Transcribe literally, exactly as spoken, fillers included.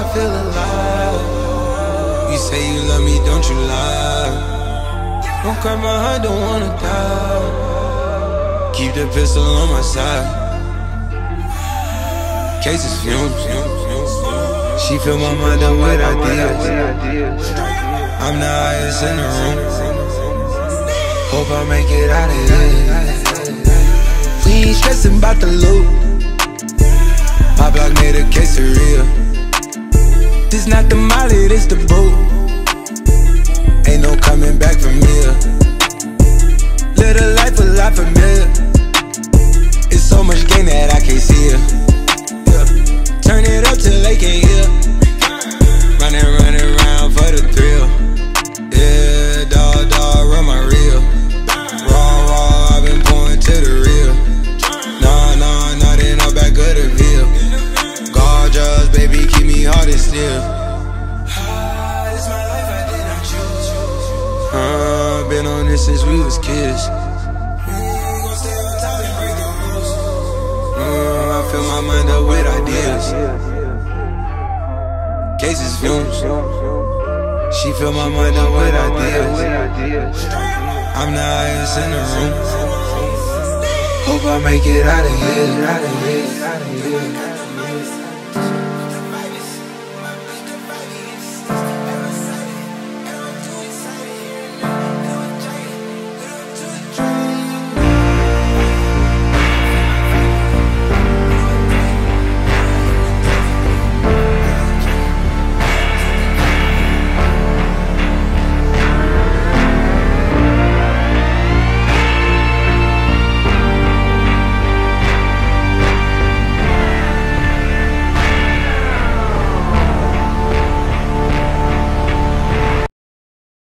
feel alive. You say you love me, don't you lie. Don't cry, my heart don't wanna die. Keep the pistol on my side. Cases fumes. She fill my mind up with ideas. I'm the highest in the room. Hope I make it out of here. We ain't stressing about the loot. My block made a quesadilla. This not the molly, this the boot. Ain't no coming back from here. Live a life a lot familiar. It's so much gain that I can't see it. Yeah. Turn it up till they can't hear. Running, running around for the thrill. Yeah, dawg, dawg, run my reel. Raw, raw, I've been pouring to the real. Nah, nah, not in the back of the veil. Gorgeous, baby, keep me hard and still. It's my life, I did not choose. Uh, been on this since we was kids. Uh, I fill my mind up with ideas. Cases fumes. She fill my mind up with ideas. I'm the highest in the room. Hope I make it out of here.